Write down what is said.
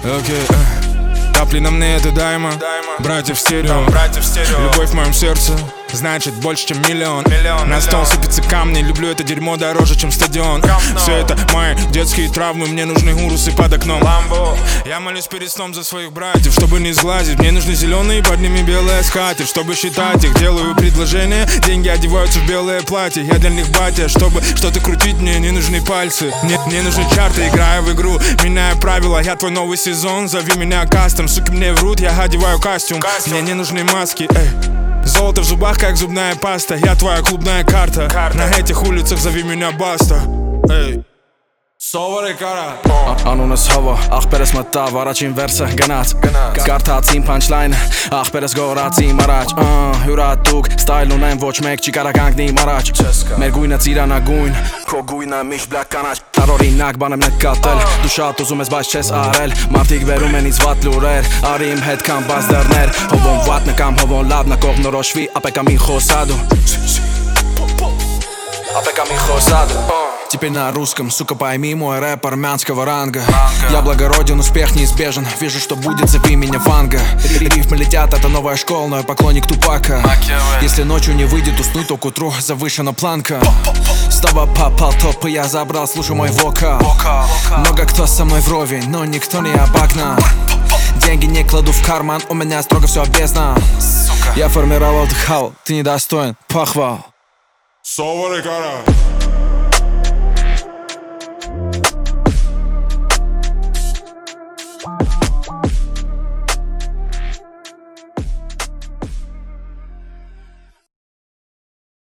Окей, капли на мне это дайма. Братья в стерео. Любовь в моем сердце значит больше, чем миллион. На стол сыпятся камни, люблю это дерьмо дороже, чем стадион. Все это мои детские травмы, мне нужны урусы под окном. Я молюсь перед сном за своих братьев, чтобы не сглазить. Мне нужны зеленые, под ними белая скатерть. Чтобы считать их, делаю предложения. Деньги одеваются в белое платье. Я для них батя, чтобы что-то крутить, мне не нужны пальцы. Мне нужны чарты, играю в игру, меняю правила. Я твой новый сезон, зови меня кастом. Суки мне врут, я одеваю костюм. Мне не нужны маски, эй. Золото в зубах, как зубная паста. Я твоя клубная карта. На этих улицах зови меня Баста. Эй. Անունս հովո, աղբերս մտավ առաջին վերսը գնաց Կարդացին punchline, աղբերս գորացիմ առաջ Հյուրատուկ, ստայլ ունեն ոչ մեկ չի կարա կանգնիմ առաջ Մեր գույնը ծիրանագույն, քո գույնը միշտ բլակ կանաչ Տարօրինակ բան եմ նկատել, դու շատ ուզում ես բայց չես արել Մարդիկ վերում են ինձ վատ լուրեր, արի իմ հետ կամ բաց դռներ Հովոն վատնը կամ հովոն լավնը կողնորոշվի, ապեկա մին խոսադու Ապեկա մին խոսադու Теперь на русском, сука, пойми мой рэп армянского ранга Я благороден, успех неизбежен, вижу, что будет, зови меня Ванга Рифмы летят, это новая школа, но я поклонник Тупака Если ночью не выйдет уснуть, то к утру завышена планка Снова попал топ, и я забрал, слушай мой вокал Много кто со мной вровень, но никто не обогнал Деньги не кладу в карман, у меня строго все бездна Я формировал дыхал, ты недостоин похвал Совары, кара.